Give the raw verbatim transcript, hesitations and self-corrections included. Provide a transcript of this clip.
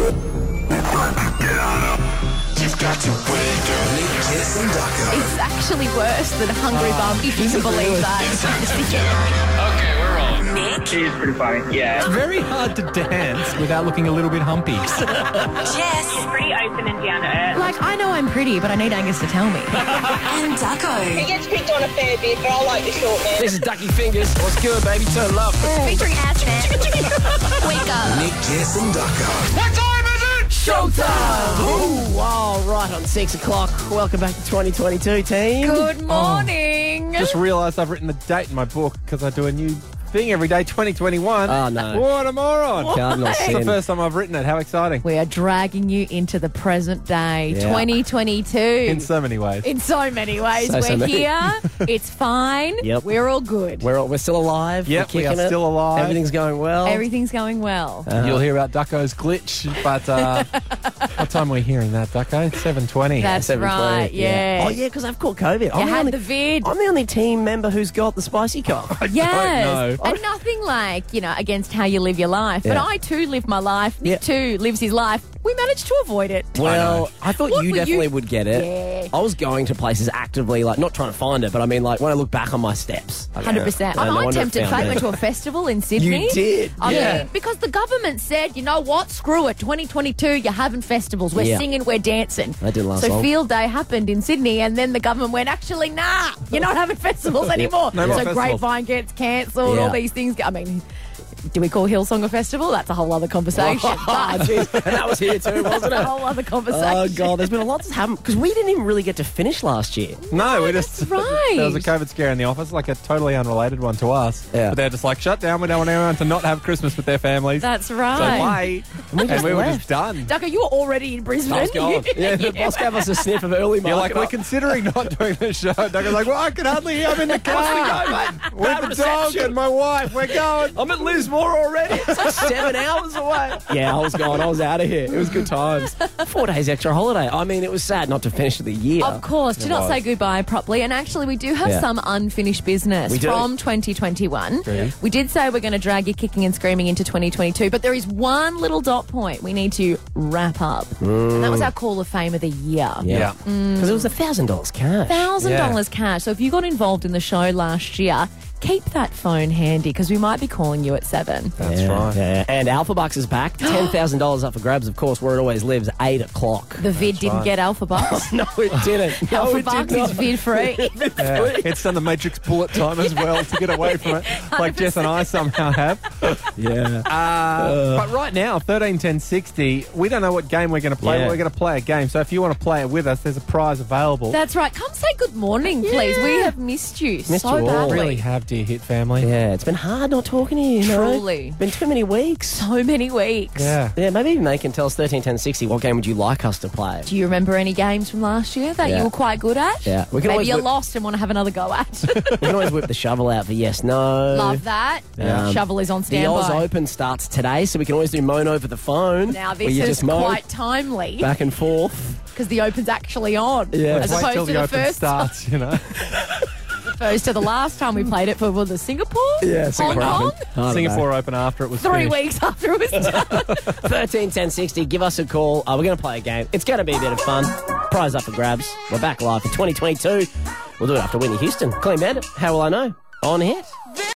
It's actually worse than Hungry Bum, if you can believe that. Okay, we're rolling. Nick, She is pretty funny, yeah. It's very hard to dance without looking a little bit humpy. Jess, Pretty open and down to earth. like I know I'm pretty, but I need Angus to tell me. And Ducko. He gets picked on a fair bit, but I like the short man. This is Ducky Fingers. What's good, baby? Turn love. Featuring Ashnet. Wake up. Nick, Jess and Ducko. What time is it? Showtime! Ooh, all right, on six o'clock. Welcome back to twenty twenty-two, team. Good morning. Just realised I've written the date in my book because I do a new thing every day, twenty twenty-one. Oh, no. What a moron. Cardinal It's the sin. first time I've written it. How exciting. We are dragging you into the present day, Yeah. twenty twenty-two. In so many ways. In so many ways. So, We're so many. here. It's fine. Yep. We're all good. We're, we're still alive. Yep, we're we are kicking it. still alive. Everything's going well. Everything's going well. You'll hear about Ducko's glitch, but uh, what time are we hearing that, Ducko? seven twenty. That's seven twenty, right, yeah. Oh, yeah, because I've caught COVID. You I'm, the had only, the vid. I'm the only team member who's got the spicy cough. Yes. know. And nothing like, you know, against how you live your life. But Yeah. I too live my life. Nick Yeah. too lives his life. We managed to avoid it. Well, I, thought What you were you- definitely would get it. Yeah. I was going to places actively, like, not trying to find it, but I mean, like, when I look back on my steps. one hundred percent. I I, no I wonder tempted I found fate, it. went to a festival in Sydney. You did, I yeah. mean, because the government said, you know what, screw it, twenty twenty-two, you're having festivals, we're Yeah. singing, we're dancing. That didn't last so long. Field Day happened in Sydney, and then the government went, actually, nah, you're not having festivals anymore. No more so festivals. Grapevine gets cancelled, Yeah. all these things. I mean, do we call Hillsong a festival? That's a whole other conversation. Oh, but jeez. And that was here too, wasn't a it? whole other conversation. Oh, God, there's been a lot that's happened. Because we didn't even really get to finish last year. No, we just. that's right. There was a COVID scare in the office, like a totally unrelated one to us. Yeah. But they're just like, shut down. We don't want anyone to not have Christmas with their families. That's So right. wait. And we just we were left. just done. Ducko, you were already in Brisbane. I was gone. Yeah, the boss gave us a sniff of early market. You're like, we're up. considering not doing the show. Doug's like, well, I can hardly hear. I'm in the car with Bad the dog reception. and my wife. We're going. I'm at Lismore already. It's like seven hours away. Yeah, I was gone. I was out of here. It was good times. Four days extra holiday. I mean, it was sad not to finish the year. Of course, do It not was. say goodbye properly. And actually, we do have Yeah. some unfinished business We do. from twenty twenty-one. Yeah. We did say we're going to drag you kicking and screaming into twenty twenty-two, but there is one little dot point we need to wrap up. And that was our Call of Fame of the year. Yeah. Because it was a thousand dollars cash. Thousand dollars cash. So if you got involved in the show last year, keep that phone handy because we might be calling you at seven. That's yeah, right. Yeah. And Alpha Bucks is back. ten thousand dollars up for grabs, of course, where it always lives, eight o'clock. The vid didn't right. get Alpha Bucks. No, it didn't. No, Alpha it Bucks did not. is vid free. Yeah. It's done the Matrix bullet time as well to get away from it, like Jess and I somehow have. Yeah. Uh, but right now, thirteen ten sixty, we don't know what game we're going to play. Yeah. But we're going to play a game. So if you want to play it with us, there's a prize available. That's right. Come say good morning, please. We have missed you Missed so you all. badly. really have, dear Hit family. Yeah, it's been hard not talking to you, you know? Truly. Been too many weeks. So many weeks. Yeah. Yeah, maybe even they can tell us thirteen ten sixty what game would you like us to play? Do you remember any games from last year that Yeah. you were quite good at? Yeah. We can Maybe always you're whip- lost and want to have another go at. We can always whip the shovel out for yes, no. Love that. Yeah. Shovel is on The Oz standby. Open starts today, so we can always do moan over the phone. Now where this you is just moan quite timely back and forth. because the Open's actually on. Yeah. As Wait opposed till to the the open first starts, you know. opposed to the last time we played it for was the Singapore? Yeah, Hong Singapore Kong? Open. I don't Singapore Open after it was Three finished. weeks after it was done. know. thirteen ten sixty, give us a call. Uh, we're going to play a game. It's going to be a bit of fun. Prize up for grabs. We're back live for twenty twenty-two. We'll do it after Whitney Houston. Clean Bandit, how will I know? On Hit.